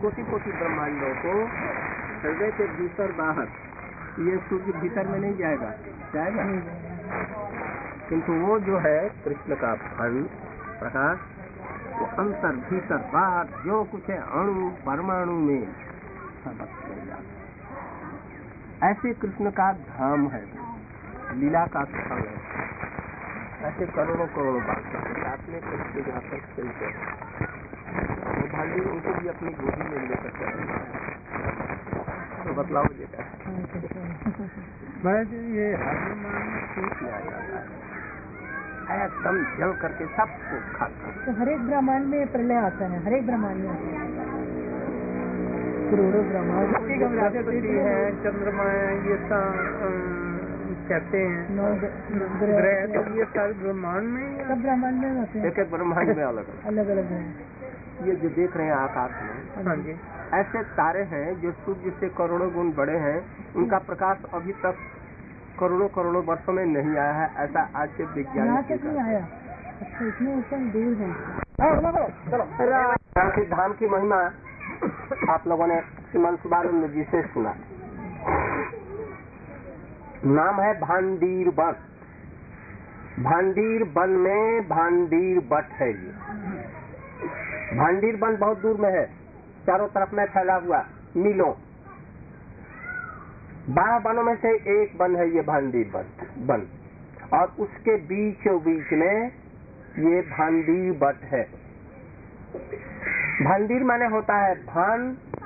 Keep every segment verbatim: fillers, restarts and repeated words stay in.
कोटि कोटि ब्रह्मांडों को हृदय के भीतर बाहर, ये सूर्य भीतर में नहीं जाएगा, जाएगा किंतु वो जो है कृष्ण का फल प्रकाश, वो अंतर भीतर बाहर जो कुछ है अणु परमाणु में समस्त हो जाता। ऐसे कृष्ण का धाम है, लीला का स्थल है। ऐसे करोड़ों करोड़ों बात साथ में कृष्ण जहाँ पर खेलते हैं, वो भांडी उनको भी अपनी गोदी में लेकर चलेंगे। तो बतलाओ बेटा, महाराज ये हनुमान क्यों किया जाता है एकदम जल करके सबको खाता? तो हर एक ब्रह्मांड में प्रलय आता है, हर एक ब्रह्मांड में करोड़ों ब्रह्मांड है, चंद्रमा ये कहते हैं ग्रह, तो ये सारे ब्रह्मांड में, सब ब्रह्मांड में होते हैं, एक एक ब्रह्मांड में अलग अलग अलग है। ये जो देख रहे हैं आकाश में, हाँ जी, ऐसे तारे हैं जो सूर्य से करोड़ों गुण बड़े हैं, उनका प्रकाश अभी तक करोड़ों करोड़ों वर्षों में नहीं आया है, ऐसा आज के विज्ञान नहीं आया। अच्छा, इतने ऊपर दूर है। धाम की महिमा आप लोगों ने श्रीमान सुभानंद जी से सुना। नाम है भांडीर बन। भांडीर बन में भांडीर बट है। ये भांडीर बन बहुत दूर में है, चारों तरफ में फैला हुआ मीलों। बारह बनों में से एक बन है ये भांडीर बन बन और उसके बीचों बीच में ये भांडीर बट है। भांडीर माने होता है भान,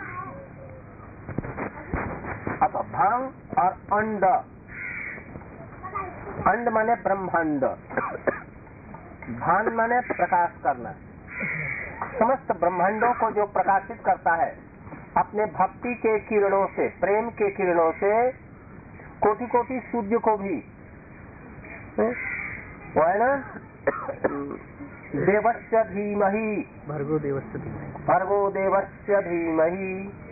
अब भांग और अंड। अंड माने ब्रह्मांड, भान माने प्रकाश करना। समस्त ब्रह्मांडों को जो प्रकाशित करता है अपने भक्ति के किरणों से, प्रेम के किरणों से, कोटि कोटि सूर्य को भी, वो है ना, देवस्य धीमहि, भर्गो देवस्य धीमहि, भर्गो देवस्य धीमहि।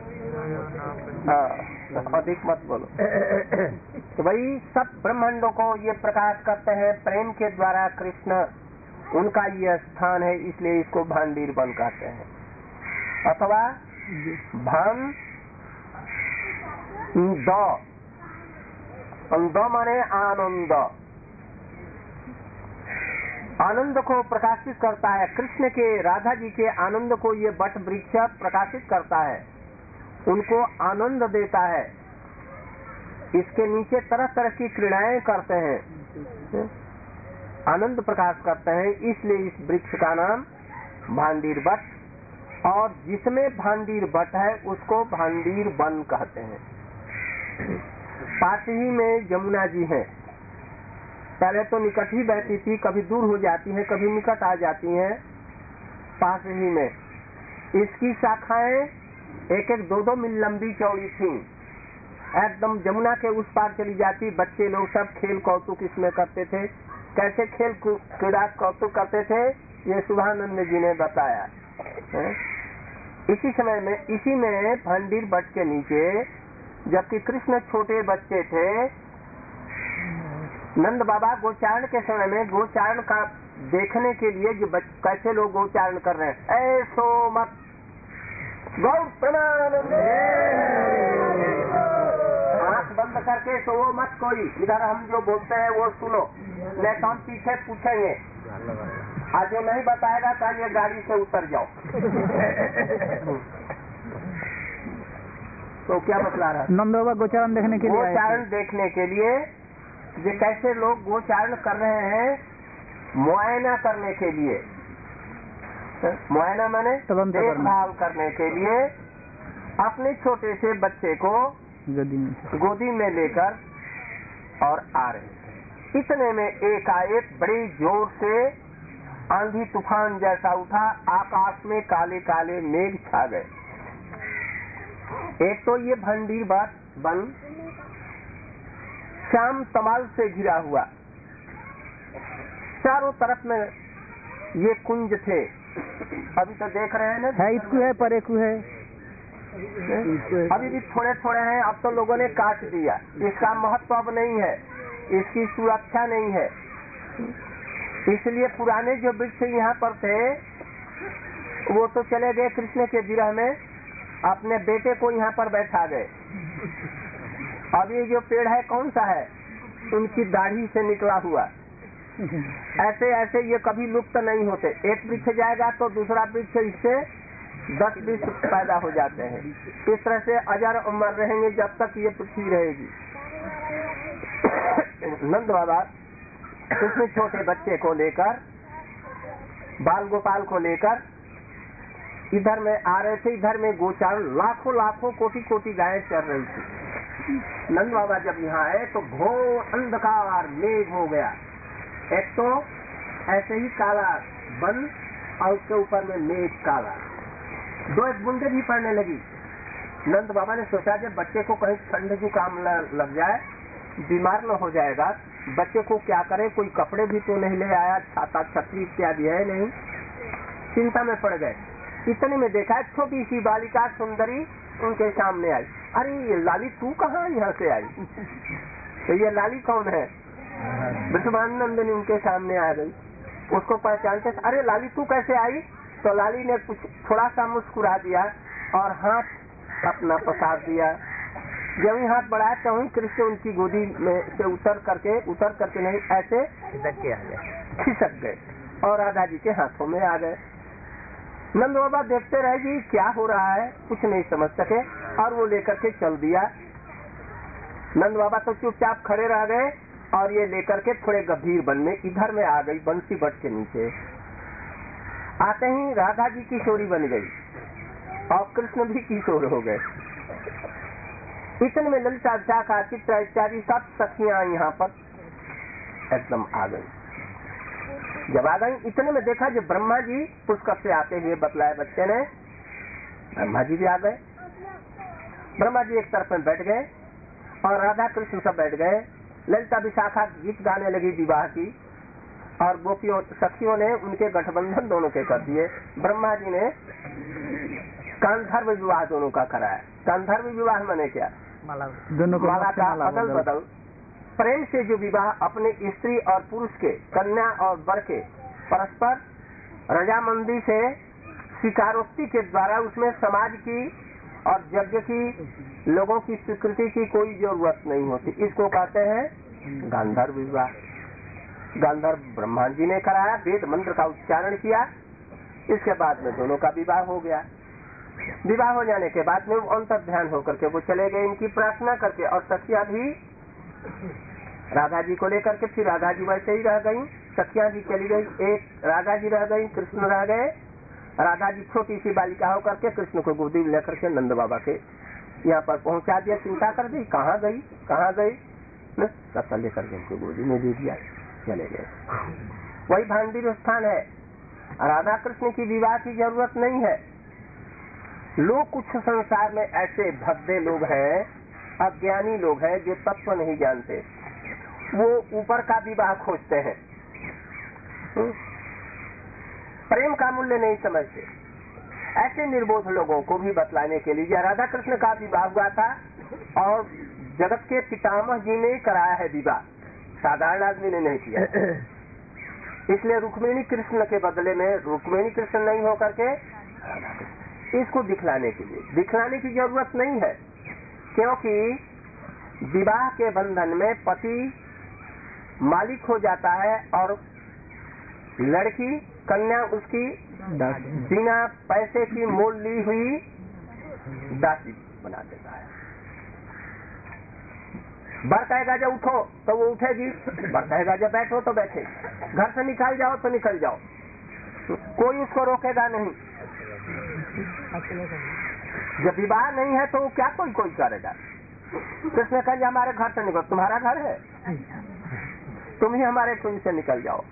अधिक मत बोलो। तो भाई सब ब्रह्मांडों को ये प्रकाश करते हैं प्रेम के द्वारा कृष्ण, उनका ये स्थान है, इसलिए इसको भांडीर बन कहते हैं। अथवा भान दो, दो माने आनंद, आनंद को प्रकाशित करता है। कृष्ण के, राधा जी के आनंद को ये बट वृक्ष प्रकाशित करता है, उनको आनंद देता है। इसके नीचे तरह तरह की क्रीड़ाएं करते हैं, आनंद प्रकाश करते हैं, इसलिए इस वृक्ष का नाम भांडीर बट। और जिसमें भांडीर बट है उसको भांडीर वन कहते हैं। पास ही में जमुना जी है, पहले तो निकट ही बहती थी, कभी दूर हो जाती है, कभी निकट आ जाती हैं, पास ही में। इसकी शाखाएं एक एक दो दो मील लंबी चौड़ी थी, एकदम जमुना के उस पार चली जाती। बच्चे लोग सब खेल कौतुक इसमें करते थे। कैसे खेल क्रीड़ा कौतुक करते थे ये सुभानंद जी ने बताया है? इसी समय में, इसी में भांडीर बट के नीचे, जबकि कृष्ण छोटे बच्चे थे, नंद बाबा गोचारण के समय में गोचारण का देखने के लिए जो कैसे लोग गोचारण कर रहे हैं, ऐसो मत गौ प्रणानंद, आंख बंद करके सो मत कोई, इधर हम जो बोलते हैं वो सुनो, नहीं तो हम पीछे पूछेंगे। आज जो नहीं बताएगा तो ये गाड़ी से उतर जाओ। तो क्या बतला रहा है? नंद बाबा गोचारण देखने के लिए, गोचारण देखने के लिए ये कैसे लोग गोचारण कर रहे हैं, मुआयना करने के लिए। मुआयना माने देखभाल करने के लिए अपने छोटे से बच्चे को गोदी में गोदी में लेकर और आ रहे। इतने में एकाएक बड़ी जोर से आंधी तूफान जैसा उठा, आकाश में काले काले मेघ छा गए। एक तो ये भांडीर बट बन श्याम तमाल से घिरा हुआ, चारों तरफ में ये कुंज थे। अभी तो देख रहे हैं ना, है इसको है पर एक है, अभी भी थोड़े थोड़े हैं, अब तो लोगों ने काट दिया। इसका महत्व अब नहीं है, इसकी सुरक्षा नहीं है, इसलिए पुराने जो वृक्ष यहाँ पर थे वो तो चले गए कृष्ण के विरह में, अपने बेटे को यहाँ पर बैठा गए। अब ये जो पेड़ है कौन सा है? उनकी दाढ़ी से निकला हुआ। ऐसे ऐसे ये कभी लुप्त नहीं होते। एक वृक्ष जाएगा तो दूसरा वृक्ष इससे दस बीस पैदा हो जाते हैं। इस तरह से अजर अमर रहेंगे जब तक ये पृथ्वी रहेगी। नंद बाबा उसमें छोटे बच्चे को लेकर, बाल गोपाल को लेकर इधर में आ रहे थे। इधर में गोचार लाखों लाखों कोटि कोटि गायें चल रही थी। नंद बाबा जब यहाँ आए तो घोर अंधकार मेघ हो गया। एक तो ऐसे ही काला बन और उसके ऊपर में मेघ काला, दो एक बूंदे भी पड़ने लगी। नंद बाबा ने सोचा जब बच्चे को कहीं ठंड जुकाम लग जाए, बीमार न हो जाएगा, बच्चे को क्या करे, कोई कपड़े भी तो नहीं ले आया, छाता छतरी इत्यादि है नहीं। चिंता में पड़ गए। इतने में देखा छोटी सी बालिका सुंदरी उनके सामने आई। अरे ये लाली तू कहाँ यहाँ से आई? तो ये लाली कौन है? ब्रह्मानंद ने उनके सामने आ गई। उसको पहचानते, अरे लाली तू कैसे आई? तो लाली ने कुछ थोड़ा सा मुस्कुरा दिया और हाथ अपना पसार दिया। जब ही हाथ बढ़ाया तो वही कृष्ण उनकी गोदी में से उतर करके उतर करके नहीं ऐसे खिसक के आ गए, खिसक गए और राधा जी के हाथों में आ गए। नंद बाबा देखते रहे जी क्या हो रहा है, कुछ नहीं समझ सके और वो लेकर के चल दिया। नंद बाबा तो चुपचाप खड़े रह गए और ये लेकर के थोड़े गंभीर वन में इधर में आ गई, बंसी बट के नीचे। आते ही राधा जी किशोरी बन गई और कृष्ण भी किशोर हो गए। इतने में ललिता विशाखा चित्रा इत्यादि सब सखियां यहाँ पर एकदम आ गई। जब आ गई इतने में देखा जब ब्रह्मा जी पुष्कर से आते हुए बतलाए बच्चे ने, ब्रह्मा जी भी आ गए। ब्रह्मा जी एक तरफ में बैठ गए और राधा कृष्ण सब बैठ गए। ललिता विशाखा गीत गाने लगी विवाह की और गोपियों सखियों ने उनके गठबंधन दोनों के कर दिए। ब्रह्मा जी ने गांधर्व विवाह दोनों का कराया। गांधर्व विवाह माने क्या? दोनों को माला का अदल बदल प्रेम से जो विवाह अपने स्त्री और पुरुष के, कन्या और वर के परस्पर रजामंदी से स्वीकारोक्ति के द्वारा उसमें समाज की और यज्ञ की, लोगों की स्वीकृति की कोई जरूरत नहीं होती। इसको कहते हैं गांधर्व विवाह। गांधर्व ब्रह्मा जी ने कराया, वेद मंत्र का उच्चारण किया। इसके बाद में दोनों का विवाह हो गया। विवाह हो जाने के बाद में अंतर ध्यान होकर के वो चले गए इनकी प्रार्थना करके। और सखियां भी राधा जी को लेकर के, फिर राधा जी वैसे ही रह गई, सखियां भी चली गई। एक राधा जी रह गई, कृष्ण रह गए। राधा जी छोटी सी बालिका होकर के कृष्ण को गोदी में लेकर के नंद बाबा के यहाँ पर पहुंचा दिया। चिंता कर दी कहाँ गई कहाँ गई, सब लेकर के उनको गोदी में दे दिया, चले गए। वही भांडीर स्थान है। राधा कृष्ण की विवाह की जरूरत नहीं है। लोग कुछ संसार में ऐसे भद्दे लोग हैं, अज्ञानी लोग हैं जो तत्व नहीं जानते, वो ऊपर का विवाह खोजते हैं, प्रेम का मूल्य नहीं समझते। ऐसे निर्बोध लोगों को भी बतलाने के लिए राधा कृष्ण का विवाह हुआ था और जगत के पितामह जी ने कराया है विवाह, साधारण आदमी ने नहीं किया। इसलिए रुक्मिणी कृष्ण के बदले में रुक्मिणी कृष्ण नहीं होकर के इसको दिखलाने के लिए, दिखलाने की जरूरत नहीं है, क्योंकि विवाह के बंधन में पति मालिक हो जाता है और लड़की कन्या उसकी बिना पैसे की मोल ली हुई दासी बना देता है। बर कहेगा जब उठो तो वो उठेगी, बर कहेगा जब बैठो तो बैठेगी, घर से निकल जाओ तो निकल जाओ, कोई उसको रोकेगा नहीं। जब विवाह नहीं है तो क्या कोई कोई करेगा। कृष्ण कहे हमारे घर से निकलो, तुम्हारा घर है, तुम ही हमारे कुंज से निकल जाओ,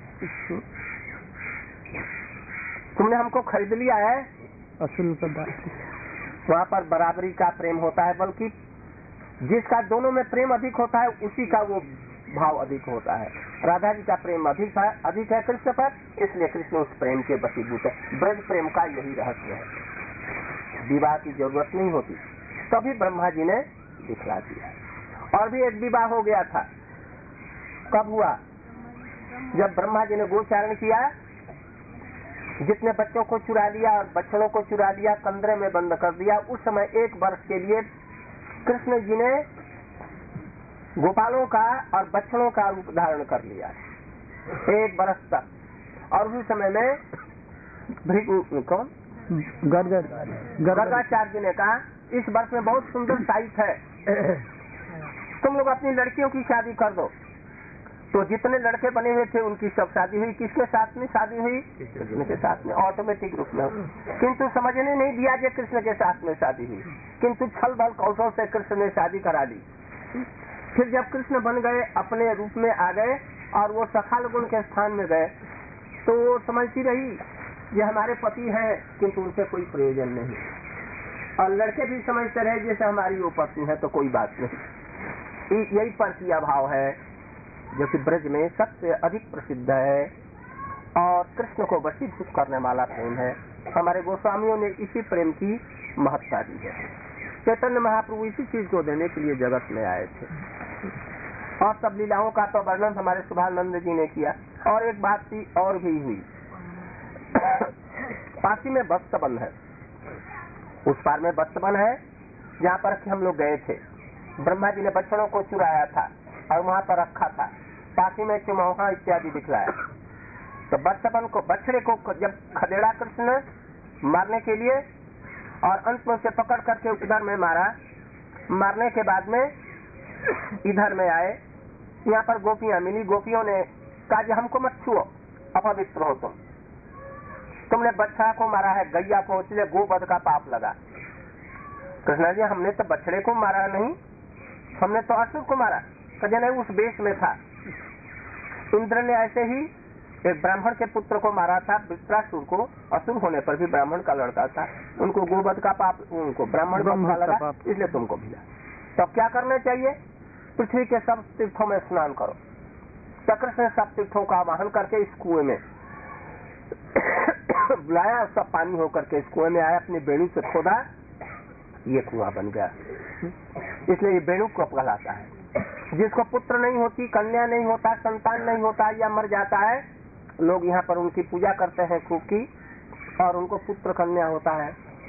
तुमने हमको खरीद लिया है। असूल वहाँ पर बराबरी का प्रेम होता है, बल्कि जिसका दोनों में प्रेम अधिक होता है उसी का वो भाव अधिक होता है। राधा जी का प्रेम अधिक है अधिक है कृष्ण पर, इसलिए कृष्ण उस प्रेम के वशीभूत है। ब्रज प्रेम का यही रहस्य है, विवाह की जरूरत नहीं होती। तभी ब्रह्मा जी ने दिखला दिया। और भी एक विवाह हो गया था, कब हुआ? जब ब्रह्मा जी ने गोचारण किया जितने बच्चों को चुरा लिया और बच्चों को चुरा लिया, कंदरे में बंद कर दिया। उस समय एक वर्ष के लिए कृष्ण जी ने गोपालों का और बच्चों का रूप धारण कर लिया, एक वर्ष तक। और उस समय में कौन गर्गाचार्य ने कहा, इस वर्ष में बहुत सुंदर साइट है, तुम लोग अपनी लड़कियों की शादी कर दो। तो जितने लड़के बने हुए थे उनकी सब शादी हुई। किसके साथ में शादी हुई? कृष्ण के साथ में, ऑटोमेटिक रूप में। किंतु समझने नहीं दिया कि कृष्ण के साथ में शादी हुई, किंतु छल बल कौशल से कृष्ण ने शादी करा ली। फिर जब कृष्ण बन गए, अपने रूप में आ गए और वो सखाल गुण के स्थान में गए, तो वो समझती रही ये हमारे पति हैं, किंतु उनसे कोई प्रयोजन नहीं। और लड़के भी समझते रहे जैसे हमारी वो पत्नी है, तो कोई बात नहीं। यही परकीय भाव है जो कि ब्रज में सबसे अधिक प्रसिद्ध है और कृष्ण को वशीभूत करने वाला प्रेम है। हमारे गोस्वामियों ने इसी प्रेम की महत्ता दी है। चैतन्य महाप्रभु इसी चीज को देने के लिए जगत में आए थे। और सब लीलाओं का तो वर्णन हमारे शुभानंद जी ने किया। और एक बात थी और भी हुई, पासी में बस्तबन है, उस पार में बस्तबन है जहाँ पर हम लोग गए थे। ब्रह्मा जी ने बच्चों को चुराया था और वहाँ पर रखा था, पासी में चुमौहा इत्यादि दिखलाया। तो बस्तबन को, बछड़े को जब खदेड़ा कृष्ण मारने के लिए और अंत में उसे पकड़ करके उधर में मारा, मारने के बाद में इधर में आए, यहाँ पर गोपियां मिली। गोपियों ने कहा कि हमको मत छुओ, अपवित्र हो तुम, तुमने बच्चा को मारा है, गैया को, इसलिए गोवध का पाप लगा। कृष्ण जी हमने तो बछड़े को मारा नहीं, हमने तो असुर को मारा। कहे नहीं, उस वेश में था। इंद्र ने ऐसे ही एक ब्राह्मण के पुत्र को मारा था, वृत्रासुर को। असुर होने पर भी ब्राह्मण का लड़का था, उनको गोवध का पाप, उनको ब्राह्मण का लगा, इसलिए तुमको मिला। तो क्या करना चाहिए? पृथ्वी के सब तीर्थों में स्नान करो। चक्र से सब तीर्थों का आवाहन करके इस कुएं में बुलाया, सब पानी होकर के इस कुएं में आया, अपनी बेणु से खोदा, ये कुआं बन गया। इसलिए ये बेणु को कहलाता है। जिसको पुत्र नहीं होती, कन्या नहीं होता, संतान नहीं होता या मर जाता है, लोग यहाँ पर उनकी पूजा करते हैं खूब की, और उनको पुत्र कन्या होता है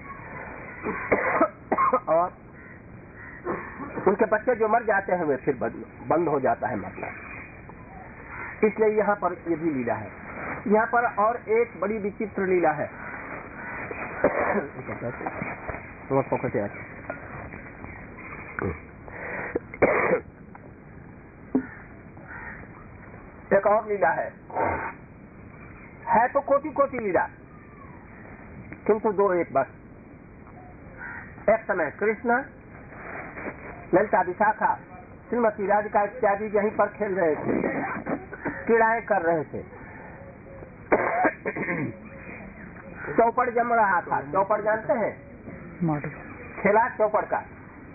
और उनके बच्चे जो मर जाते हैं वे फिर बंद हो जाता है मरना। इसलिए यहाँ पर ये भी लीला है। यहाँ पर और एक बड़ी विचित्र लीला है। एक और लीला है, है तो कोटि कोटि लीला, किंतु दो एक बस। एक समय कृष्ण, ललिता, विशाखा, श्रीमती राधिका इत्यादि यहीं पर खेल रहे थे, क्रीड़ाएं कर रहे थे। चौपड़ जम रहा था। चौपड़ जानते हैं? खेला चौपड़ का।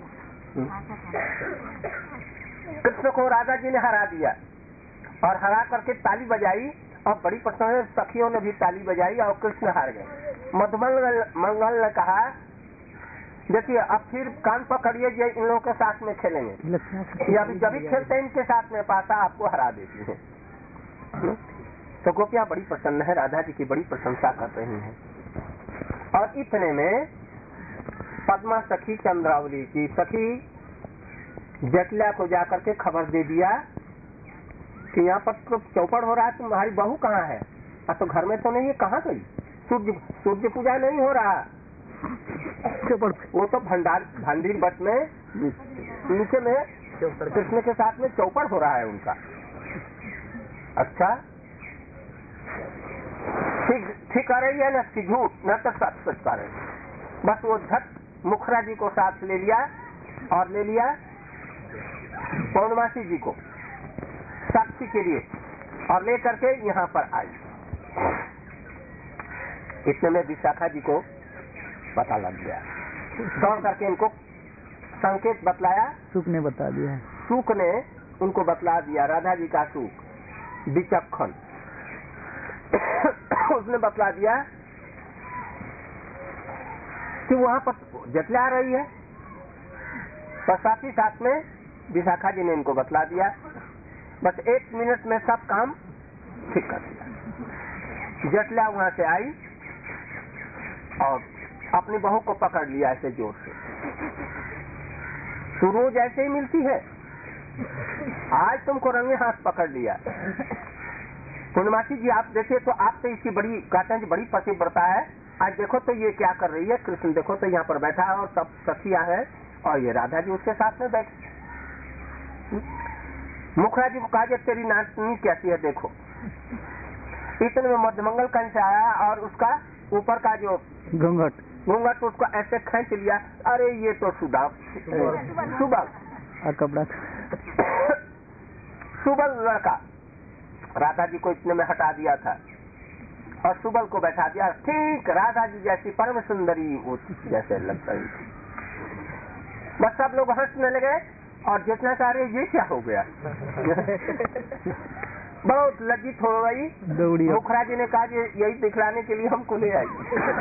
कृष्ण को राधा जी ने हरा दिया और हरा करके ताली बजाई और बड़ी प्रसन्न सखियों ने भी ताली बजाई और कृष्ण हार गए। मधुमंगल मंगल ने कहा, देखिए अब फिर कान पकड़िए, ये इन लोगों के साथ में खेलेंगे, या जब भी खेलते हैं इनके साथ में पासा आपको हरा देती है। तो गोपियां बड़ी प्रसन्न है, राधा जी की बड़ी प्रशंसा कर रही हैं। और इतने में पद्मा सखी चंद्रावली की सखी जटिला को जाकर के खबर दे दिया कि यहाँ पर तो चौपड़ हो रहा है, तुम्हारी बहू कहाँ है? अब तो घर में तो नहीं है, कहाँ गई? सूर्य सूर्य पूजा नहीं हो रहा, वो तो भंडार भंडीर बट में नीचे में कृष्ण के साथ में चौपड़ हो रहा है उनका। अच्छा ठीक ठीक कर रही है न कि झूठ, न तक सच सच कर रही। बस वो झट मुखरा जी को साथ ले लिया और ले लिया पौर्णमासी जी को साक्षी के लिए और ले करके यहाँ पर आई। इतने में विशाखा जी को पता लग गया, दौड़ करके इनको संकेत बतलाया। सुख ने बता दिया, सुख ने उनको बतला दिया, राधा जी का सुख विचक्षण उसने बतला दिया कि वहाँ पर जटला रही है। तो साथ ही साथ में विशाखा जी ने इनको बतला दिया। बस एक मिनट में सब काम ठीक कर दिया। जटला वहां से आई और अपनी बहू को पकड़ लिया ऐसे जोर से। तू रोज ऐसे ही मिलती है, आज तुमको रंगे हाथ पकड़ लिया। पूर्णमासी जी आप देखिए तो आप तो इसकी बड़ी कहते हैं बड़ी पतिव्रता है। आज देखो तो ये क्या कर रही है, कृष्ण देखो तो यहाँ पर बैठा है और सब सखियां है और ये राधा जी उसके साथ में बैठी। मुखरा जी को कहा तेरी नाचनी कैसी है देखो। इतने में मध्यमंगल कहीं से आया और उसका ऊपर का जो घूंघट घूंघट उसको ऐसे खींच लिया। अरे ये तो सुबह सुबह कपड़ा सुबल लड़का राधा जी को इतने में हटा दिया था और सुबल को बैठा दिया ठीक राधा जी जैसी परम सुंदरी वो जैसे लगता है। बस सब लोग हंसने लगे और जितना चाह रहे ये क्या हो गया। बहुत लज्जित हो गई। मुखरा जी ने कहा यही दिखलाने के लिए हमको ले आई।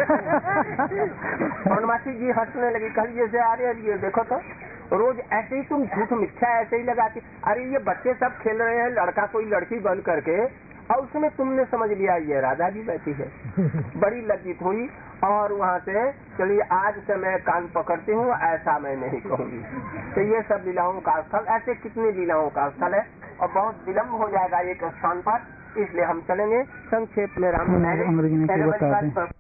पौर्णमासी जी हंसने लगी, कल जैसे आ रहे ये देखो तो रोज ऐसे ही तुम झूठ मिथ्या ऐसे ही लगाती। अरे ये बच्चे सब खेल रहे हैं, लड़का कोई लड़की बन करके और उसमें तुमने समझ लिया ये राधा जी बैठी है। बड़ी लज्जित हुई और वहाँ से चलिए आज से मैं कान पकड़ती हूँ, ऐसा मैं नहीं कहूँगी। तो ये सब लीलाओं का स्थल, ऐसे कितनी लीलाओं का स्थल है और बहुत विलम्ब हो जाएगा एक स्थान पर, इसलिए हम चलेंगे संक्षेप में राम अंग्रेजी में क्या बताते हैं।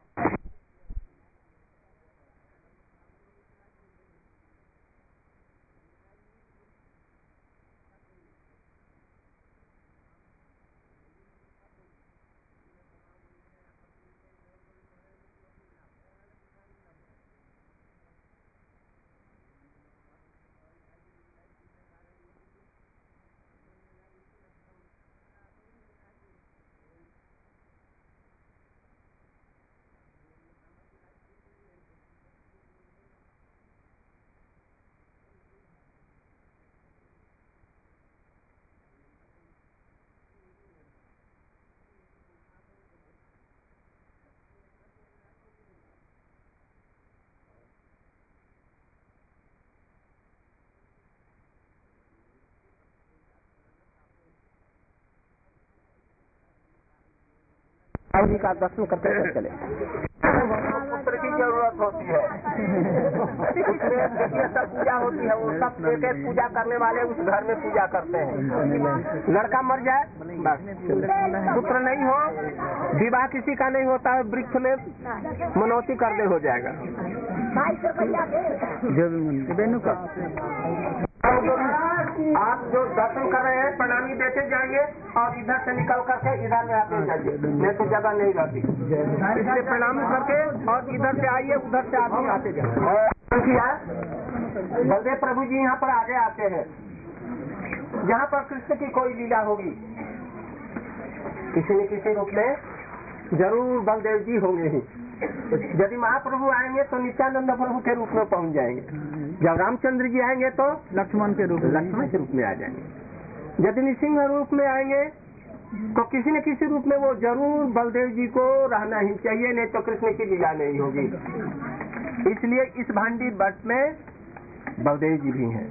जी का दर्शन करते हुए चले। पुत्र की जरूरत होती है, उसमें देखिए सब पूजा होती है, वो सब एक एक पूजा करने वाले उस घर में पूजा करते हैं। लड़का मर जाए बस, पुत्र नहीं हो, विवाह किसी का नहीं होता है, वृक्ष में मनौती कर दे हो जाएगा। बेनू का आप जो दर्शन कर रहे हैं प्रणामी देते जाएंगे और इधर से निकल करके इधर में आते जाइए, नहीं तो जगह नहीं रहती। इसलिए प्रणाम करके और इधर से आइए, उधर से आदमी आते जाइए। बलदेव प्रभु जी यहाँ पर आगे आते हैं, जहाँ पर कृष्ण की कोई लीला होगी किसी न किसी रूप में जरूर बलदेव जी होंगे ही। यदि महाप्रभु आएंगे तो नित्यानंद प्रभु के रूप में पहुंच जाएंगे। जब रामचंद्र जी आएंगे तो लक्ष्मण के रूप लक्ष्मण के रूप में आ जाएंगे। यदि नृसिंह रूप में आएंगे तो किसी न किसी रूप में वो जरूर बलदेव जी को रहना ही चाहिए, नहीं तो कृष्ण की लीला नहीं होगी। इसलिए इस भांडी वर्ष में बलदेव जी भी हैं।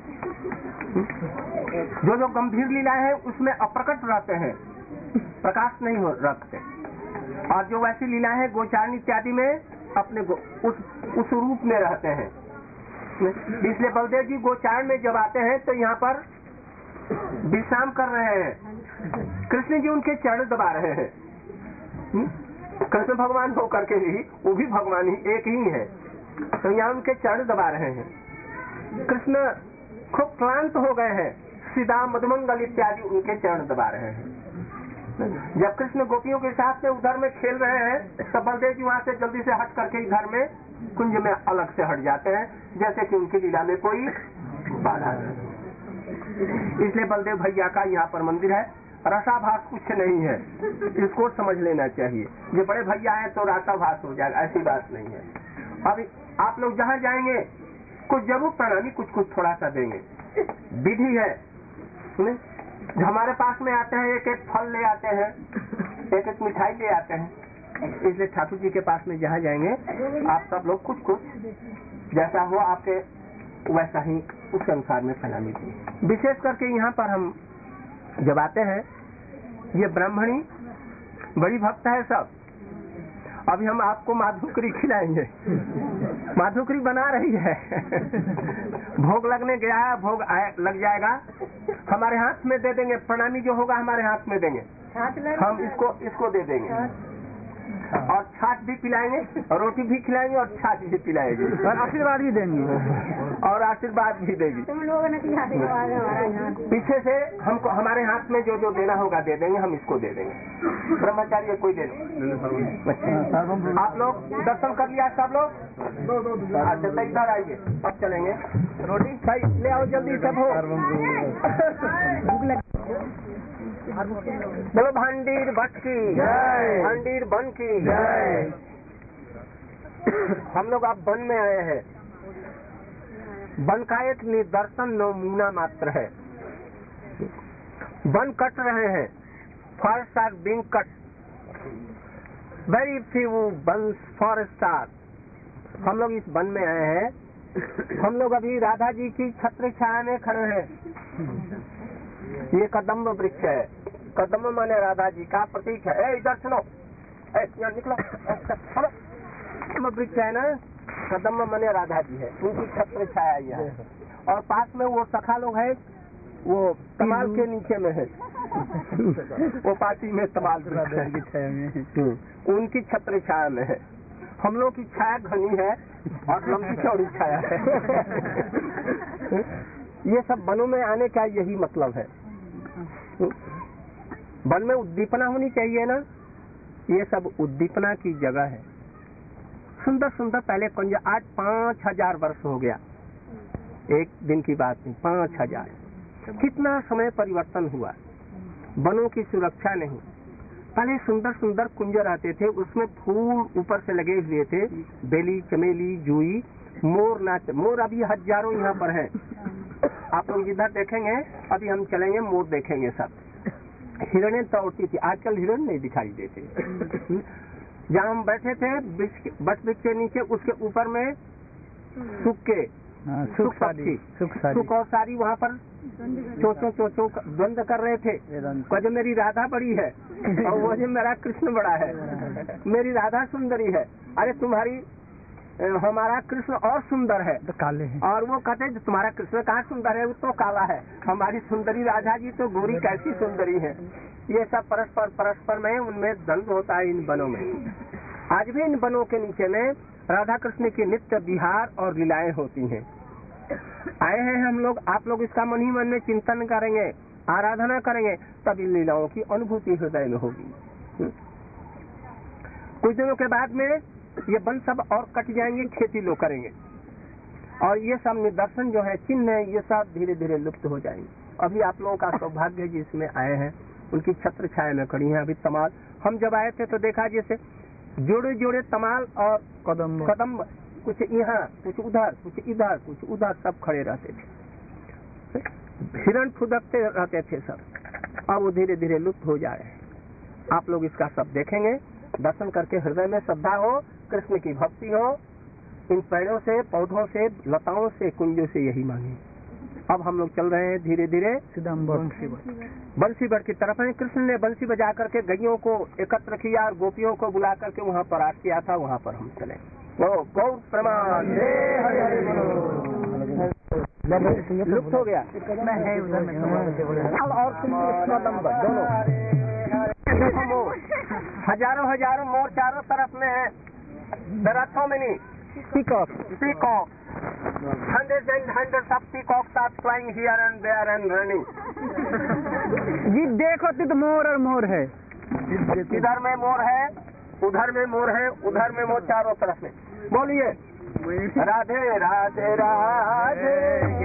जो जो गंभीर लीला है उसमें अप्रकट रहते हैं, प्रकाश नहीं हो रखते, और जो वैसी लीला है गोचारण इत्यादि में अपने उस उस रूप में रहते हैं। इसलिए बलदेव जी गोचारण में जब आते हैं तो यहाँ पर विश्राम कर रहे हैं, कृष्ण जी उनके चरण दबा रहे हैं। कृष्ण भगवान होकर के भी वो भी भगवान ही एक ही है, तो यहाँ उनके चरण दबा रहे हैं। कृष्ण खूब क्लांत हो गए हैं, सीधा मधुमंगल इत्यादि उनके चरण दबा रहे हैं। जब कृष्ण गोपियों के साथ में उधर में खेल रहे हैं तो बलदेव जी वहाँ से जल्दी से हट करके इधर में कुंज में अलग से हट जाते हैं, जैसे कि उनकी लीला में कोई बाधा नहीं। इसलिए बलदेव भैया का यहाँ पर मंदिर है, रसाभास कुछ नहीं है, इसको समझ लेना चाहिए। ये बड़े भैया हैं तो रसाभास हो जाएगा, ऐसी बात नहीं है। अभी आप लोग जहाँ जाएंगे कुछ जरूर प्रणामी कुछ कुछ थोड़ा सा देंगे, विधि है। सुने हमारे पास में आते हैं, एक एक फल ले आते हैं, एक एक मिठाई ले आते हैं। इसलिए ठाकुर जी के पास में जहाँ जाएंगे आप सब लोग कुछ कुछ जैसा हो आपके वैसा ही उसके अनुसार में प्रणामी दें। विशेष करके यहाँ पर हम जब आते हैं, ये ब्राह्मणी बड़ी भक्त है सब। अभी हम आपको माधुकरी खिलाएंगे। माधुकरी बना रही है। भोग लगने गया है, भोग लग जाएगा, हमारे हाथ में दे देंगे। प्रणामी जो होगा हमारे हाथ में देंगे, हम इसको इसको दे देंगे और छाछ भी पिलाएंगे और रोटी भी खिलाएंगे और छाछ भी पिलाएंगे और आशीर्वाद भी देंगे और आशीर्वाद भी देगी। पीछे से हमको हमारे हाथ में जो जो देना होगा दे देंगे, हम इसको दे देंगे। ब्रह्मचारी कोई दे दो। आप लोग दर्शन कर लिया सब लोग? अच्छा तो इधर आइए, अब चलेंगे। रोटी भाई ले आओ जल्दी सब हो। बोलो भांडीर भट्ट की जय, भांडीर बन की जय। हम लोग अब वन में आए हैं। वन का एक निदर्शन नमूना मात्र है। वन कट रहे हैं, forest are being cut, very few वन फॉरेस्ट आर। हम लोग इस वन में आए हैं। हम लोग अभी राधा जी की छत्र छाया में खड़े हैं। ये कदम्ब वृक्ष है। कदम्ब माने राधा जी का प्रतीक है। ए इधर सुनो, ए यहाँ निकलो। कदम्ब वृक्ष है ना, कदम्ब माने राधा जी है, उनकी छत्र छाया यह है। और पास में वो सखा लोग है, वो तमाल के नीचे में है। वो पासी में तमाल की छाया में, उनकी छत्र छाया में है। हम लोग की छाया घनी है और लंबी चौड़ी छाया है। ये सब वनों में आने का यही मतलब है। वन में उद्दीपना होनी चाहिए ना, ये सब उद्दीपना की जगह है। सुंदर सुंदर पहले कुंज, आज पांच हजार वर्ष हो गया, एक दिन की बात नहीं, पांच हजार। कितना समय परिवर्तन हुआ। वनों की सुरक्षा नहीं। पहले सुंदर सुंदर कुंज रहते थे, उसमें फूल ऊपर से लगे हुए थे, बेली, चमेली, जूई, मोर नाच। मोर अभी हजारों यहाँ पर है। आप लोग इधर देखेंगे, अभी हम चलेंगे मोर देखेंगे सब। हिरणे दौड़ती थी, आजकल हिरण नहीं दिखाई देते। जहाँ हम बैठे थे बट वृक्ष के नीचे, उसके ऊपर में सुख के सुख पक्षी, सुख और सारी वहाँ पर चोचो चोचो द्वंद कर रहे थे। जो मेरी राधा बड़ी है और वो जो मेरा कृष्ण बड़ा है, मेरी राधा सुंदरी है, अरे तुम्हारी हमारा कृष्ण और सुंदर है तो काले हैं। और वो कहते हैं तुम्हारा कृष्ण कहाँ सुंदर है, वो तो काला है, हमारी सुंदरी राधा जी तो गोरी कैसी सुंदरी है। ये सब परस्पर परस्पर में उनमें द्वंद होता है इन वनों में। आज भी इन वनों के नीचे में राधा कृष्ण की नित्य विहार और लीलाएं होती हैं। आए हैं हम लोग, आप लोग इसका मन ही मन में चिंतन करेंगे, आराधना करेंगे, तब इन लीलाओं की अनुभूति हृदय में होगी। कुछ दिनों के बाद में ये वन सब और कट जाएंगे, खेती लोग करेंगे और ये सब निदर्शन जो है, चिन्ह है, ये सब धीरे धीरे लुप्त हो जाएंगे। अभी आप लोगों का सौभाग्य जिसमें आए हैं, उनकी छत्र छाया में खड़ी हैं। अभी तमाल, हम जब आए थे तो देखा जैसे जोड़े जोड़े तमाल और कदम कदम, कुछ यहाँ कुछ उधर कुछ इधर कुछ उधर, सब खड़े रहते थे। हिरण फुदकते रहते थे सब। अब वो धीरे धीरे लुप्त हो जा रहे हैं। आप लोग इसका सब देखेंगे, दर्शन करके हृदय में श्रद्धा हो, कृष्ण की भक्ति हो। इन पेड़ों से, पौधों से, लताओं से, कुंजों से यही मांगे। अब हम लोग चल रहे हैं धीरे धीरे बंसीबढ़ की तरफ है। कृष्ण ने बंसी बजा करके गैयों को एकत्र किया और गोपियों को बुला करके वहाँ पर आठ किया था, वहाँ पर हम चले। वो गौर प्रमाण लुप्त हो गया दोनों। मोर, हजारों हजारों मोर चारों तरफ में है। There are so many peacocks. Peacocks. Hundreds and hundreds of peacocks are flying here and there and running. जी देखो तो मोर और मोर है, इधर में मोर है, उधर में मोर है, उधर में मोर, चारों तरफ में। बोलिए राधे राधे राधे।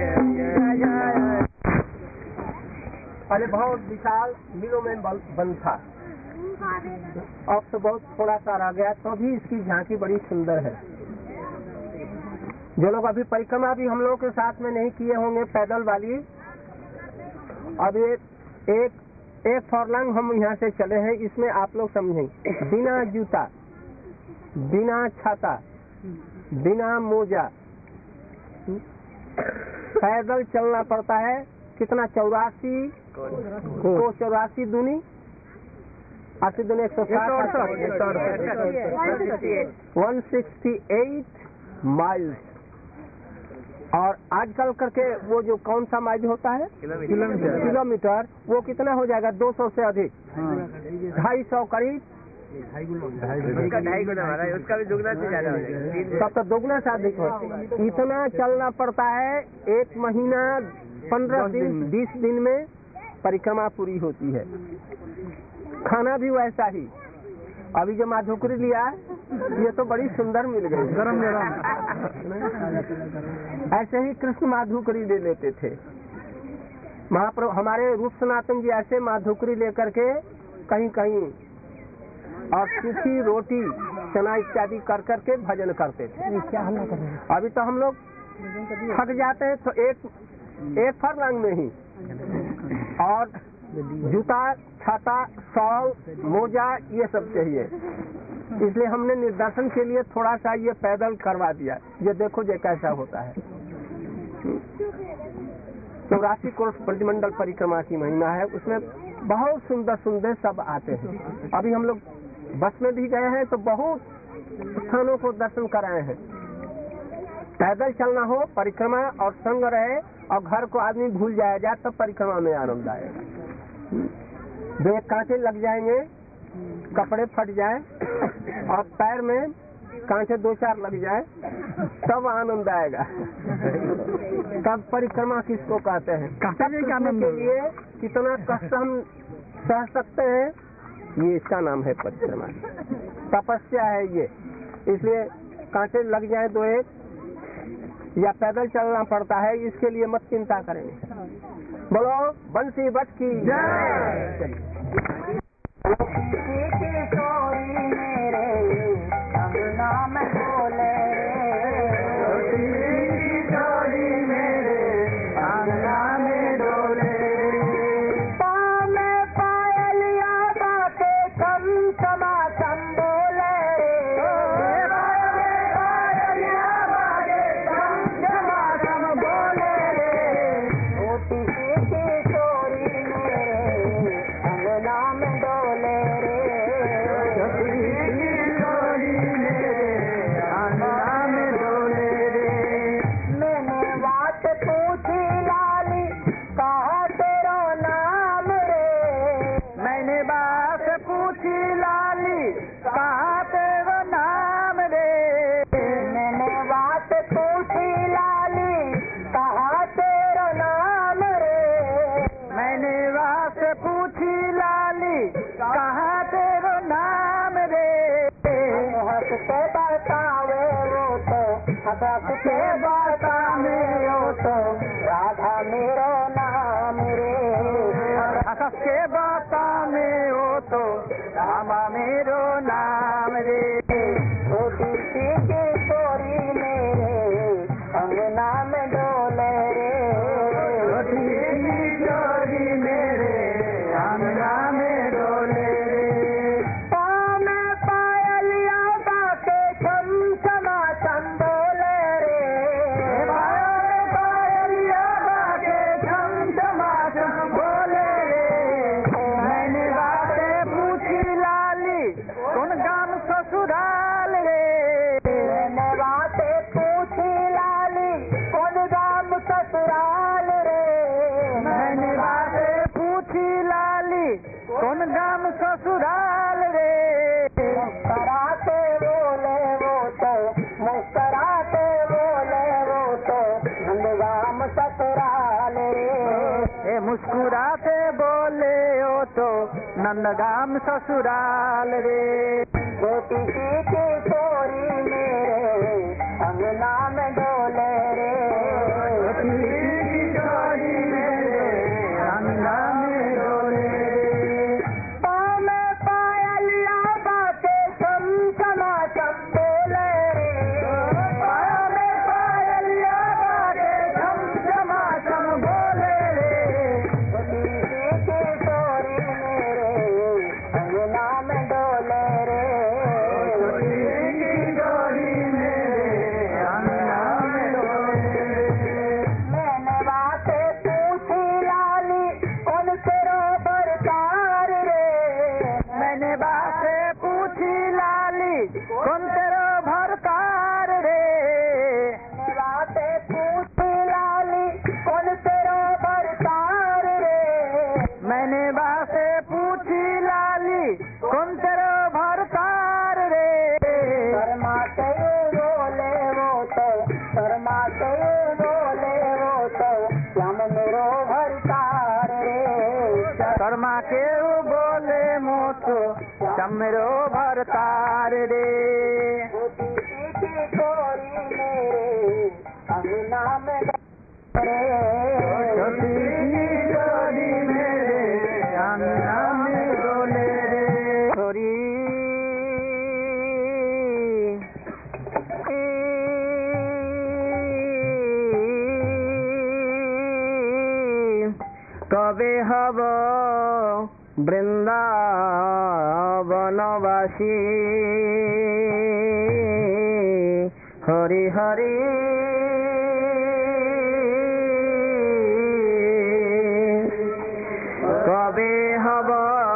पहले बहुत विशाल मीलों में वन था, अब तो बहुत थोड़ा सा रह गया, तो भी इसकी झांकी बड़ी सुंदर है। जो लोग अभी परिक्रमा भी हम लोगों के साथ में नहीं किए होंगे पैदल वाली, अब एक एक एक फॉरलंग हम यहाँ से चले हैं। इसमें आप लोग समझेंगे, बिना जूता, बिना छाता, बिना मोजा पैदल चलना पड़ता है। कितना? चौरासी को चौरासी दूनी अस्सी दिन एक सौ साठ वन सिक्सटी एट माइल्स। और आजकल करके वो जो कौन सा माइल होता है किलोमीटर किलोमीटर वो कितना हो जाएगा? दो सौ से अधिक, ढाई सौ करीब, उसका ढाई गुना हमारा है, उसका भी दुगना से ज्यादा हो जाएगा। तब तो दोगुना से अधिक हो। इतना चलना पड़ता है। एक महीना पंद्रह दिन बीस दिन में परिक्रमा पूरी होती है। खाना भी वैसा ही। अभी जो माधुकरी लिया ये तो बड़ी सुंदर मिल गई, गरम गरम। ऐसे ही कृष्ण माधुकरी ले लेते थे महाप्रभु। हमारे रूप सनातन जी ऐसे माधुकरी लेकर के कहीं कहीं और सूखी रोटी चना इत्यादि कर करके भजन करते थे। अभी तो हम लोग थक जाते हैं तो एक एक फरलंग में ही, और जूता छाता शॉल मोजा ये सब चाहिए। इसलिए हमने निर्दर्शन के लिए थोड़ा सा ये पैदल करवा दिया। ये देखो ये कैसा होता है। चौरासी कोष ब्रजमंडल परिक्रमा की महिमा है, उसमें बहुत सुंदर सुंदर सब आते हैं। अभी हम लोग बस में भी गए हैं तो बहुत स्थानों को दर्शन कराए हैं। पैदल चलना हो, परिक्रमा और संग रहे और घर को आदमी भूल जाएगा तब परिक्रमा में आनंद आएगा। दो एक कांटे लग जाएंगे, कपड़े फट जाए और पैर में कांटे दो चार लग जाए तब आनंद आएगा। तब परिक्रमा किसको कहते हैं? आनंद के लिए कितना कष्ट हम सह सकते हैं, ये इसका नाम है परिक्रमा। तपस्या है ये। इसलिए कांटे लग जाए दो एक या पैदल चलना पड़ता है, इसके लिए मत चिंता करेंगे। बोलो बंसी बट की जय। के बाता में हो तो राधा मेरो नाम रे। के बाता में हो तो रामा मेरो नाम रे। छोटी सी की छोरी मेरे अंगना में डोले रे। छोटी सी छोरी मेरे अंगना में डोले रे। पाँव में पायलिया बाके छम छमा छम बोले रे। पाँव में पायलिया बाके छम छमा छम बोले रे। मैंने बातें पूछी लाली कौन गाम ससुराल रे। मैंने बातें पूछी लाली कौन गाम ससुराल रे। मैंने बातें पूछी लाली कौन गाम ससुराल रे। मुस्कराते बोले वो तो मुस्कराते बोले वो तो नंदगाम ससुराल रे। ए मुस्कुराते बोले ओ तो नंदगाम ससुराल रे। छोटी सी की छोरी मेरे अंगना में डोले रे। छोटी सी की छोरी मेरे अंगना में डोले रे। पाँव में पायलिया बाके छम छमा छम बोले रे। पाँव में पायलिया बाके छम छमा छम बोले रे। छोटी सी की छोरी मेरे अंगना में डोले रे। छोटी सी की छोरी मेरे अंगना में নামেরও ভরতার রে করি মেরে আমি নামে রে করি মেরে আমি নামে বলে রে হরি কবে হব বৃন্দাবনবাসী হরি হরি কবে হব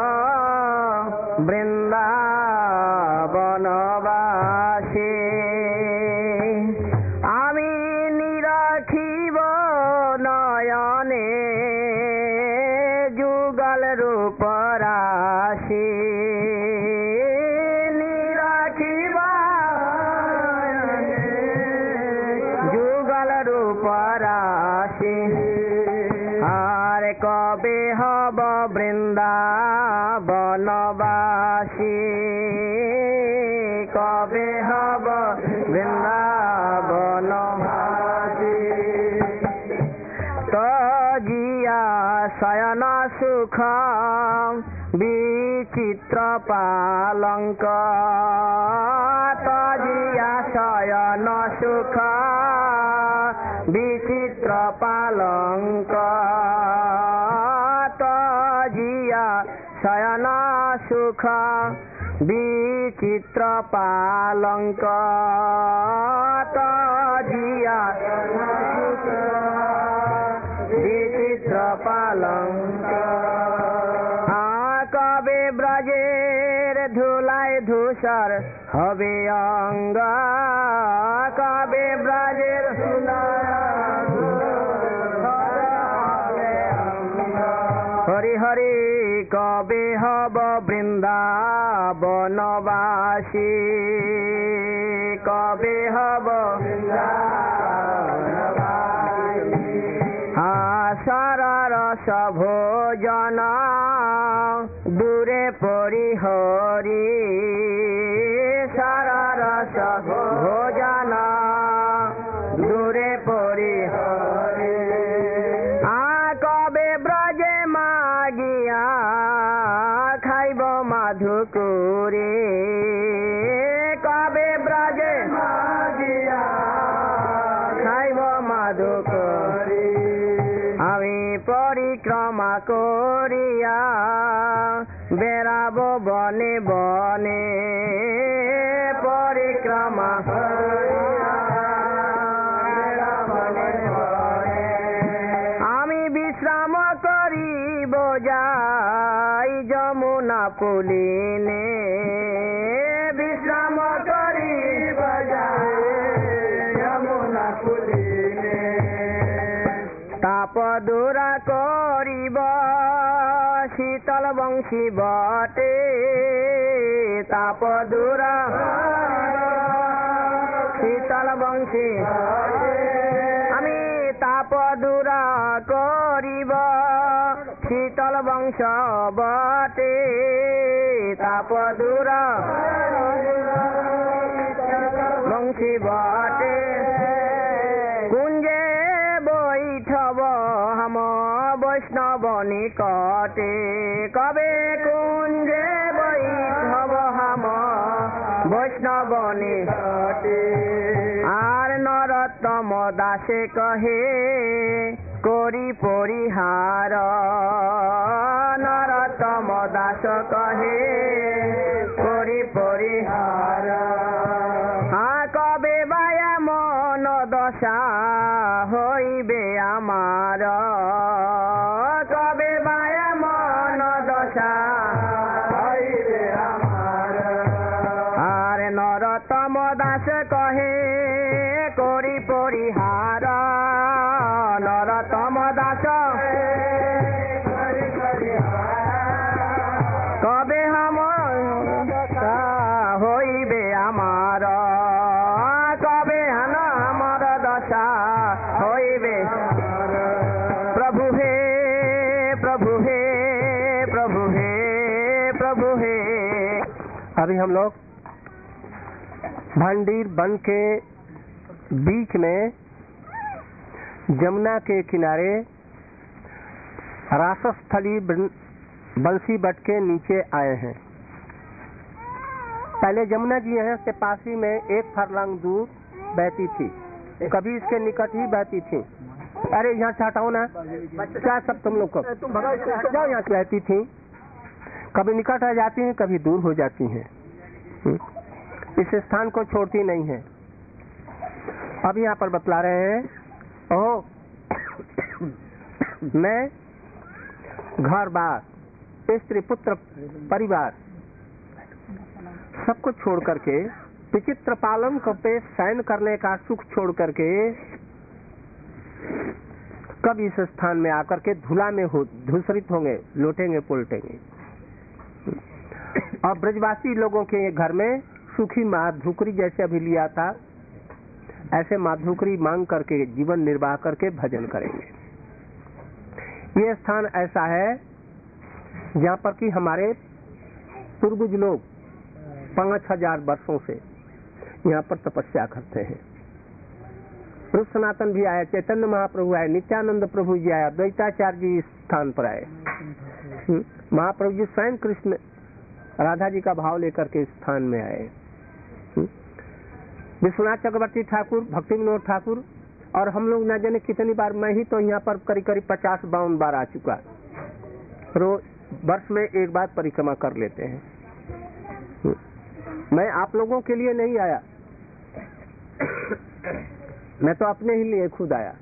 বৃন্দাবনবাসী আমি নিরাখিব নয়নে যুগল রূপ রাশি নিরাখিব যুগল রূপ রাশি আর কবে হব বৃন্দাবনবাসী কবে হব বৃন্দাবনবাসী তজিয়া শয়ন সুখ বিচিত্র পালঙ্ক তজিয়া শয়ন সুখ বিচিত্র পালঙ্ক তজিয়া শয়ন সুখ বিচিত্র পালঙ্ক তজিয়া বিচিত্র পালঙ্ক কবে ব্রজের ধুলায় ধূসর হবে অঙ্গ কবে ব্রজের হরি হরি কবে হব বৃন্দাবনবাসী কবে হব সরস ভোজন দূরে পরিহরি সরস ভোজন দূরে পরিহরি আ কবে ব্রজে মাগিয়া খাইব মাধুকুরে কবে ব্রজে মাগিয়া খাইব মাধুকুরে আমি পরিক্রমা করিয়া বেড়াব বনে বনে পরিক্রমা আমি বিশ্রাম করিব যাই যমুনা পুলিনে বিশ্রাম করিব যাই যমুনা পুলিনে তাপ দূরা করিব শীতল বংশী বটে তাপ দূরা শীতল বংশী আমি তাপ দূরা করিব শীতল বংশ বটে তাপ দূরা বংশী বটে কুঞ্জে বৈঠব হাম বৈষ্ণব নিকটে কবে কুঞ্জে বৈঠব হাম বৈষ্ণব নিকটে আর নরোত্তম দাসে কহে করি পরিহার নরোত্তম দাস কহে করি পরিহার কবে বায়া মন দশা হইবে আমার কবে বায়া মন দশা হইবে আমার আর নরোত্তম দাস কহে করি পরিহার নরোত্তম দাস কবে হাম হইবে আমার কবে হান আমার দশা হইবে প্রভু হে প্রভু হে প্রভু হে প্রভু হে अभी हम लोग भंडीर वन के बीच में जमुना के किनारे रासस्थली बंसी बट के नीचे आए हैं। पहले जमुना जी यहाँ से पासी में एक फरलांग दूर बहती थी, कभी इसके निकट ही बहती थी। अरे यहाँ से हटाओ ना, क्या सब तुम लोग को जाओ, यहाँ से बहती थी, कभी निकट आ जाती हैं, कभी दूर हो जाती हैं, इस स्थान को छोड़ती नहीं है। अब यहाँ पर बतला रहे हैं, ओह मैं घर बार, स्त्री पुत्र परिवार सबको छोड़ करके, विचित्र पालन पे शयन करने का सुख छोड़ करके कब इस स्थान में आकर के धुला में हो धूसरित होंगे, लौटेंगे पुलटेंगे। और ब्रजवासी लोगों के घर में सुखी माधुकरी जैसे अभी लिया था, ऐसे माधुकरी मांग करके जीवन निर्वाह करके भजन करेंगे। ये स्थान ऐसा है जहाँ पर कि हमारे पूर्वज लोग पांच हजार वर्षों से यहाँ पर तपस्या करते हैं। रूप सनातन भी आए, चैतन्य महाप्रभु आए, नित्यानंद प्रभु जी आया, द्वैताचार्य जी इस स्थान पर आए। महाप्रभु जी स्वयं कृष्ण राधा जी का भाव लेकर के इस स्थान में आए। विश्वनाथ चक्रवर्ती ठाकुर, भक्ति विनोद ठाकुर और हम लोग न जाने कितनी बार, मैं ही तो यहाँ पर करीब करीब पचास बावन बार आ चुका। रोज वर्ष में एक बार परिक्रमा कर लेते हैं। मैं आप लोगों के लिए नहीं आया, मैं तो अपने ही लिए खुद आया।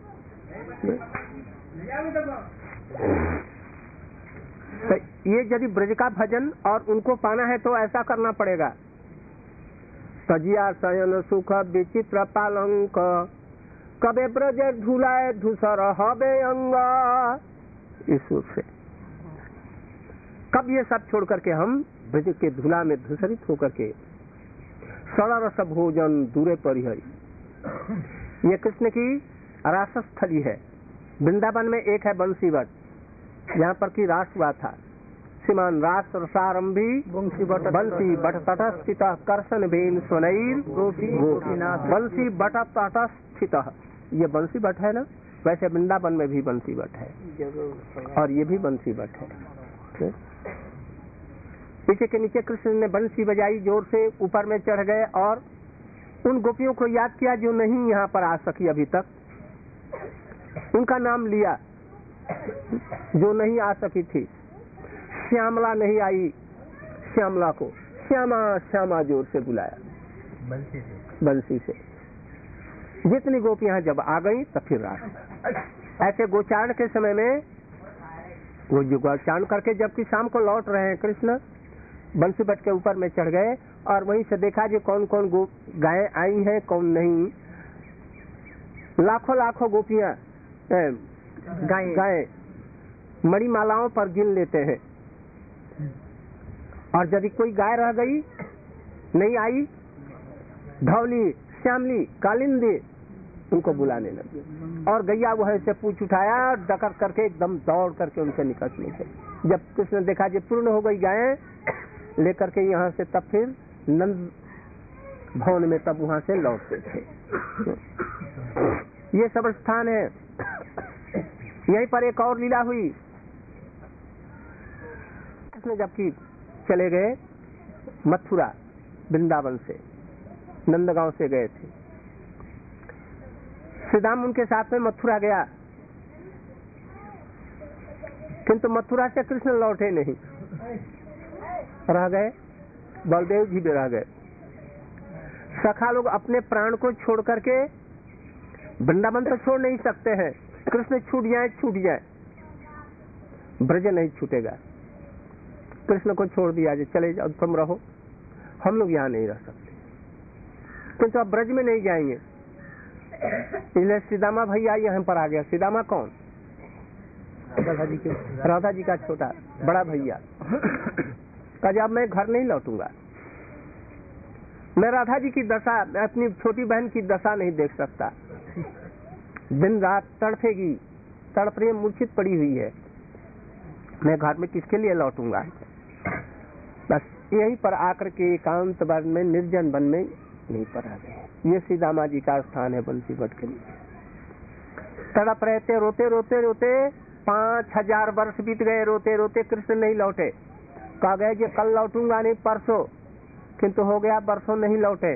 तो ये यदि ब्रज का भजन और उनको पाना है तो ऐसा करना पड़ेगा। तजिया शयन सुख विचित्र पालंक, कबे ब्रज धुलाए धूसर हबे अंग। इस रूप से कब ये सब छोड़ करके हम ब्रज के धुला में धूसरित होकर के सरस भोजन दूरे परिहरी। ये कृष्ण की रासस्थली है। वृंदावन में एक है बंसीवट, यहाँ पर की रास हुआ था। श्रीमान रास रसारंभी बंसी बट तटस्थित कर्षण भेन स्वनैर बंसी बट तटस्थित। ये बंसी बट है ना, वैसे वृंदावन में भी बंसी बट है और ये भी बंसी बट है। पीछे के नीचे कृष्ण ने बंसी बजाई, जोर से ऊपर में चढ़ गए और उन गोपियों को याद किया जो नहीं यहाँ पर आ सकी अभी तक, उनका नाम लिया। जो नहीं आ सकी थी, श्यामला नहीं आई, श्यामला को श्यामा श्यामा जोर से बुलाया बंसी से, बंसी से। जितनी गोपियां जब आ गई तब फिर रास। ऐसे गोचारण के समय में वो जो गोचारण करके जबकि शाम को लौट रहे हैं, कृष्ण बंसी बट के ऊपर में चढ़ गए और वहीं से देखा जो कौन कौन गो गायें आई हैं कौन नहीं। लाखों लाखों गोपियां गायें गायें मणिमालाओं पर गिन लेते हैं, और यदि कोई गाय रह गई नहीं आई, धौली श्यामली कालिंदी उनको बुलाने लगे और गैया वो से पूछ उठाया, डकर करके एकदम दौड़ करके उनसे निकट लीजिए। जब कृष्ण देखा जो पूर्ण हो गई गायें लेकर के यहाँ से, तब फिर नंद भवन में तब वहां से लौटते थे। ये सब स्थान है। यहीं पर एक और लीला हुई। कृष्ण जबकि चले गए मथुरा, वृंदावन से नंदगांव से गए थे, श्रीदाम उनके साथ में मथुरा गया, किंतु मथुरा से कृष्ण लौटे नहीं, रह गए। बलदेव जी भी रह गए। सखा लोग अपने प्राण को छोड़ करके वृंदावन तो छोड़ नहीं सकते हैं, कृष्ण छूट जाए छूट जाए, ब्रज नहीं छूटेगा। कृष्ण को छोड़ दिया, जो चले जाओ तुम रहो, हम लोग यहाँ नहीं रह सकते, किंतु अब ब्रज में नहीं जाएंगे। इसलिए सीदामा भैया यहाँ पर आ गया। सीदामा कौन? राधा जी के राधा जी का छोटा बड़ा भैया। कहा अब मैं घर नहीं लौटूंगा, मैं राधा जी की दशा, अपनी छोटी बहन की दशा नहीं देख सकता। दिन रात तड़फेगी, तड़प रही मूर्छित पड़ी हुई है, मैं घर में किसके लिए लौटूंगा। बस यहीं पर आकर के एकांत वन में, निर्जन वन में यहीं पर आ गए। ये सीतामा जी का स्थान है बंसी भट्ट के लिए। तड़प रहे थे, रोते रोते रोते पांच हजार वर्ष बीत गए, रोते रोते कृष्ण नहीं लौटे। कहा गए कि कल लौटूंगा नहीं परसों, किंतु हो गया बरसों नहीं लौटे।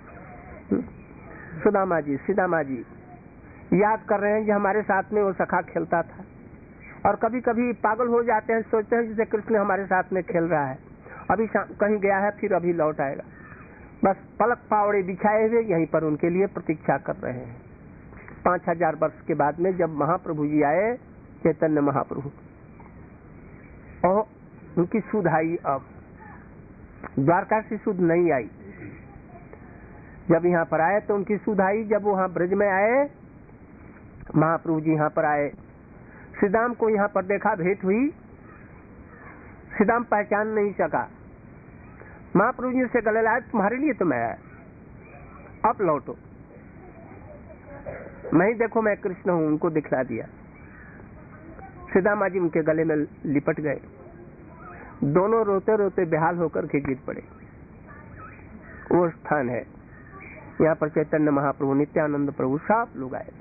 सुदामा जी, सीतामा जी याद कर रहे हैं कि हमारे साथ में वो सखा खेलता था, और कभी कभी पागल हो जाते हैं, सोचते हैं जैसे कृष्ण हमारे साथ में खेल रहा है, अभी कहीं गया है फिर अभी लौट आएगा। बस पलक पावड़े बिछाए हुए यहीं पर उनके लिए प्रतीक्षा कर रहे हैं। पांच हजार वर्ष के बाद में जब महाप्रभु जी आए, चैतन्य महाप्रभु, और उनकी सुध आई। अब द्वारका से सुध नहीं आई, जब यहाँ पर आए तो उनकी सुध आई। जब वहाँ ब्रज में आए, महाप्रभु जी यहाँ पर आए, श्रीदाम को यहाँ पर देखा, भेंट हुई, श्रीदाम पहचान नहीं सका। महाप्रभु जी से गले लाए, तुम्हारे लिए तो मैं आया, अब लौटो। मैं ही देखो मैं कृष्ण हूं, उनको दिखला दिया। श्रीदामा जी उनके गले में लिपट गए, दोनों रोते रोते बेहाल होकर के गिर पड़े। वो स्थान है यहाँ पर चैतन्य महाप्रभु, नित्यानंद प्रभु, सब लोग आए।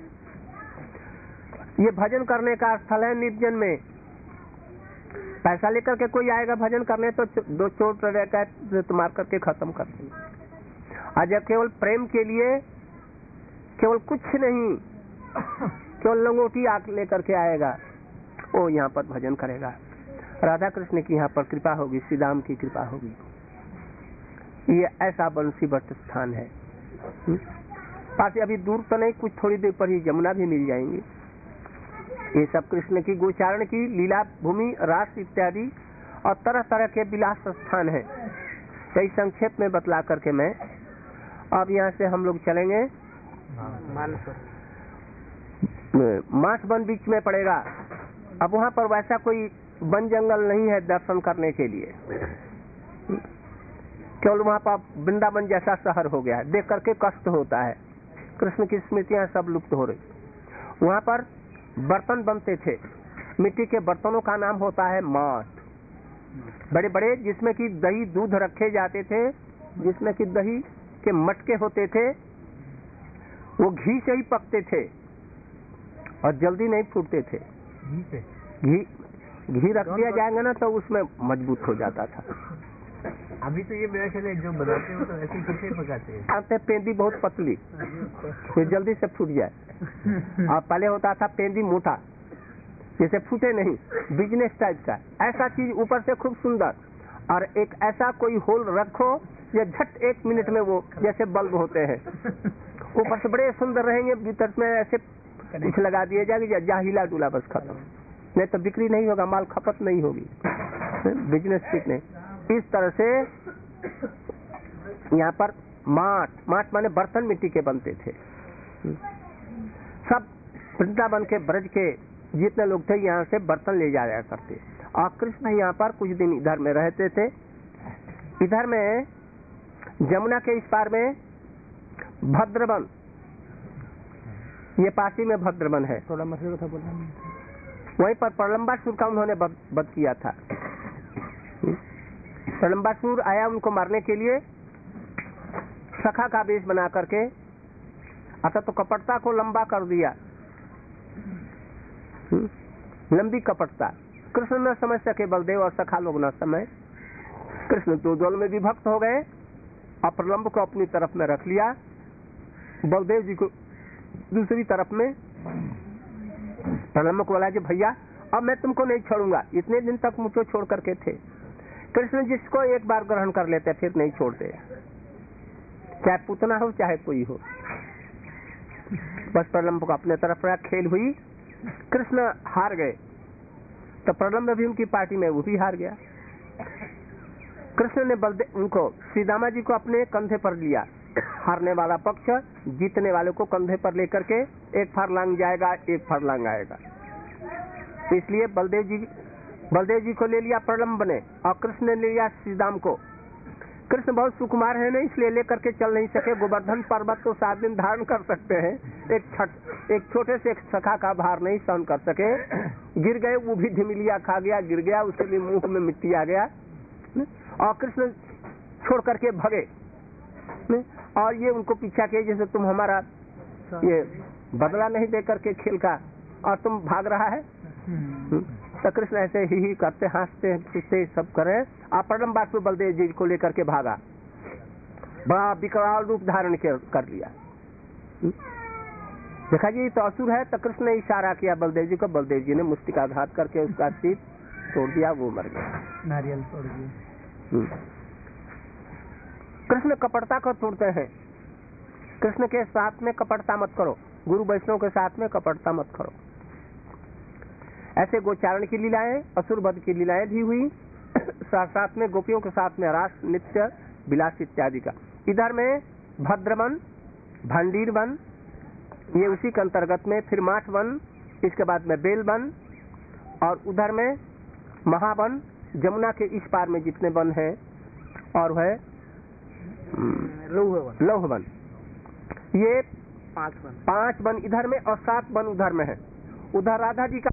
ये भजन करने का स्थल है निर्जन में। पैसा लेकर के कोई आएगा भजन करने तो दो चोट रहकर मार करके खत्म कर देंगे। आज केवल प्रेम के लिए, केवल कुछ नहीं, केवल लंगोटी आग लेकर के आएगा, वो यहाँ पर भजन करेगा। राधा कृष्ण की यहाँ पर कृपा होगी, श्री राम की कृपा होगी। ये ऐसा बंसी भट्ट स्थान है। पास अभी दूर तो नहीं, कुछ थोड़ी देर पर ही यमुना भी मिल जाएंगी। ये सब कृष्ण की गोचारण की लीला भूमि, रास इत्यादि और तरह तरह के विलास स्थान है। कई संक्षेप में बतला करके मैं अब यहाँ से हम लोग चलेंगे। मास वन बीच में पड़ेगा। अब वहाँ पर वैसा कोई वन जंगल नहीं है दर्शन करने के लिए, केवल वहाँ पर वृंदावन जैसा शहर हो गया है, देख करके कष्ट होता है। कृष्ण की स्मृतियाँ सब लुप्त हो रही। वहाँ पर बर्तन बनते थे, मिट्टी के बर्तनों का नाम होता है माट, बड़े बड़े, जिसमें कि दही दूध रखे जाते थे, जिसमें कि दही के मटके होते थे, वो घी से ही पकते थे और जल्दी नहीं फूटते थे। घी घी रख दिया जाएगा ना तो उसमें मजबूत हो जाता था। अभी तो ये मेरा ख्याल है जो बनाते हो तो ऐसे कैसे पकाते हैं? आते पेंदी बहुत पतली, तो जल्दी से फूट जाए। और पहले होता था पेंदी मोटा, जैसे फूटे नहीं, बिजनेस टाइप का। ऐसा चीज ऊपर से खूब सुंदर, और एक ऐसा कोई होल रखो या झट एक मिनट में वो जैसे बल्ब होते हैं, ऊपर से बड़े सुंदर रहेंगे, भीतर में ऐसे कुछ लगा दिया जाएगा, जा हिला डुला बस खत्म। नहीं तो बिक्री नहीं होगा, माल खपत नहीं होगी, बिजनेस ठीक नहीं। इस तरह से यहाँ पर माट, माट माने बर्तन मिट्टी के बनते थे। सब वृंदावन के ब्रज के जितने लोग थे यहाँ से बर्तन ले जाया करते। और कृष्ण यहाँ पर कुछ दिन इधर में रहते थे। इधर में जमुना के इस पार में भद्रवन, ये पासी में भद्रवन है, थोड़ा मसले था बोला। वहीं पर प्रलंबासुर का उन्होंने वध किया था। प्रलंबासुर आया उनको मारने के लिए, सखा का वेश बना करके, अतः तो कपटता को लंबा कर दिया, लंबी कपटता। कृष्ण न समझ सके, बलदेव और सखा लोग न समझ। कृष्ण दो दल में विभक्त हो गए और प्रलंब को अपनी तरफ में रख लिया, बलदेव जी को दूसरी तरफ में। प्रलंब को बोला कि भैया अब मैं तुमको नहीं छोड़ूंगा, इतने दिन तक मुझको छोड़ करके थे। कृष्ण जिसको एक बार ग्रहण कर लेते फिर नहीं छोड़ते, चाहे पुतना हो चाहे कोई हो। बस प्रलंब को अपने तरफ रहा, खेल हुई, कृष्ण हार गए तो प्रलंब भी उनकी पार्टी में वो भी हार गया। कृष्ण ने बलदेव उनको, श्रीदामा जी को अपने कंधे पर लिया। हारने वाला पक्ष जीतने वाले को कंधे पर लेकर के एक फरलांग जाएगा, एक फरलांग आएगा। इसलिए बलदेव जी बलदेव जी को ले लिया प्रलंब ने, और कृष्ण ने ले लिया श्रीदाम को। कृष्ण बहुत सुकुमार है ना, इसलिए लेकर के चल नहीं सके। गोवर्धन पर्वत तो सात दिन धारण कर सकते हैं, एक छठ एक छोटे से एक सखा का भार नहीं सहन कर सके। गिर गए, वो भी ढिमिलिया खा गया, गिर गया, उसे भी मुंह में मिट्टी आ गया। और कृष्ण छोड़ करके भगे नहीं? और ये उनको पीछा किए जैसे तुम हमारा ये बदला नहीं दे करके खेल का और तुम भाग रहा है। तो कृष्ण ऐसे ही ही करते हंसते हंसते सब करे और परम बात में बलदेव जी को लेकर के भागा, बड़ा विकराल रूप धारण कर लिया। देखा जी तो असुर है। तो कृष्ण ने इशारा किया बलदेव जी को, बलदेव जी ने मुष्टिकाघात करके उसका सिर तोड़ दिया, वो मर गया, नारियल तोड़ दिया। कृष्ण कपटता को तोड़ते हैं। कृष्ण के साथ में कपटता मत करो, गुरु वैष्णव के साथ में कपटता मत करो। ऐसे गोचारण की लीलाएं, असुर वध की लीलाएं भी हुई, साथ साथ में गोपियों के साथ में रास नित्य विलास इत्यादि का। इधर में भद्रवन, भंडीर वन, ये उसी के अंतर्गत में, फिर माठ वन, इसके बाद में बेल वन, और उधर में महावन, जमुना के इस पार में जितने वन हैं, और है लौह वन। ये पांच वन पांच वन इधर में और सात वन उधर में है। उधर राधा जी